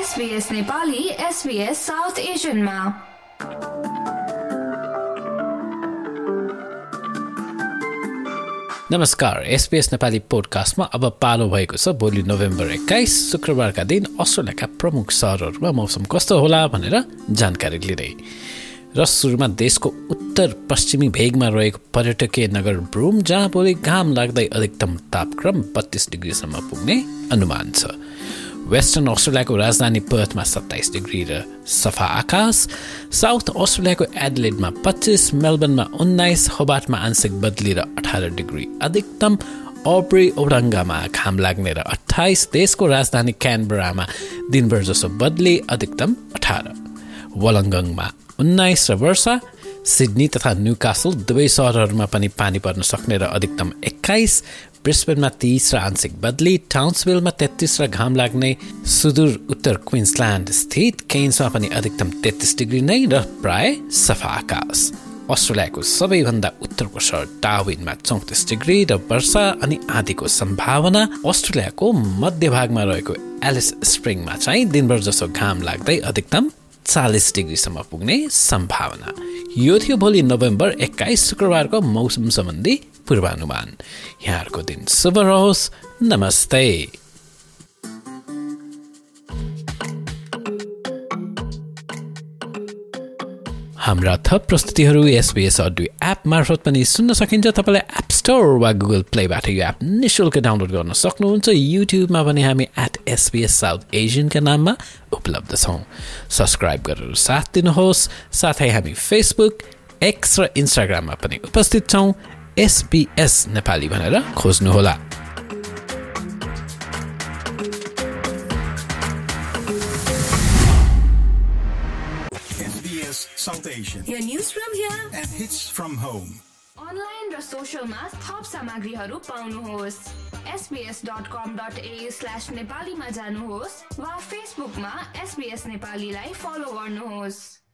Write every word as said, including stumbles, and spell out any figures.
SBS Nepali SBS south एसियनमा। नमस्कार, SBS Nepali पोडकास्टमा अब पालो भएको छ भोलि नोभेम्बर एक्काइस शुक्रबारका दिन अस्ट्रेलियाका प्रमुख सहरहरूमा मौसम कस्तो होला भनेर जानकारी लिँदै। र सुरुमा देशको उत्तर पश्चिमी भेगमा रहेको पर्यटकीय नगर ब्रुम, जहाँ भोलि घाम लाग्दै अधिकतम तापक्रम बत्तीस डिग्रीसम्म पुग्ने अनुमान छ। वेस्टर्न अस्ट्रेलियाको राजधानी पर्थमा सत्ताइस डिग्री र सफा आकाश, साउथ अस्ट्रेलियाको एडलेडमा पच्चिस, मेलबर्नमा उन्नाइस, होबार्टमा आंशिक बदली र अठार डिग्री अधिकतम, ओब्री ओरङ्गामा घाम लाग्ने र अट्ठाइस, देशको राजधानी क्यानबरामा दिनभर जसो बदली अधिकतम अठार, वलङ्गङमा उन्नाइस र वर्षा, सिडनी तथा न्यूकासल दुवै सहरहरूमा पनि पानी पर्न सक्ने र अधिकतम एक्काइस, ब्रिस्बेनमा तीस र आंशिक बदली, टाउन्सविलमा तेत्तीस र घाम लाग्ने, सुदूर उत्तर क्विन्सल्यान्ड स्थित केन्समा पनि अधिकतम तेत्तीस डिग्री नै र प्राय सफा आकाश। अस्ट्रेलियाको सबैभन्दा उत्तरको सहर डार्विनमा चौतिस डिग्री र वर्षा अनि आँधीको सम्भावना। अस्ट्रेलियाको मध्यभागमा रहेको एलिस स्प्रिङमा चाहिँ दिनभर जसो घाम लाग्दै अधिकतम चालीस डिग्रीसम्म पुग्ने सम्भावना। यो थियो भोलि नोभेम्बर एक्काइस शुक्रबारको मौसम सम्बन्धी पूर्वानुमान। यहाँहरूको दिन शुभ रहोस्। नमस्ते। हाम्रा थप प्रस्तुतिहरू एसबीएस अडियो एप मार्फत पनि सुन्न सकिन्छ। तपाईँलाई एप स्टोर वा गुगल प्लेबाट यो एप निःशुल्क डाउनलोड गर्न सक्नुहुन्छ। युट्युबमा पनि हामी एट एसबीएस साउथ एसियनका नाममा उपलब्ध छौँ। सब्सक्राइब गरेर साथ दिनुहोस्। साथै हामी फेसबुक, एक्स र इन्स्टाग्राममा पनि उपस्थित छौँ। एसबीएस नेपाली भनेर खोज्नुहोला। South Asian. Your news from here and hits from home. Online र सोशलमा थप सामग्रीहरू पाउनुहोस्। SBS dot com dot A U slash नेपालीमा जानुहोस् वा फेसबुकमा एसबीएस नेपालीलाई फलो गर्नुहोस्।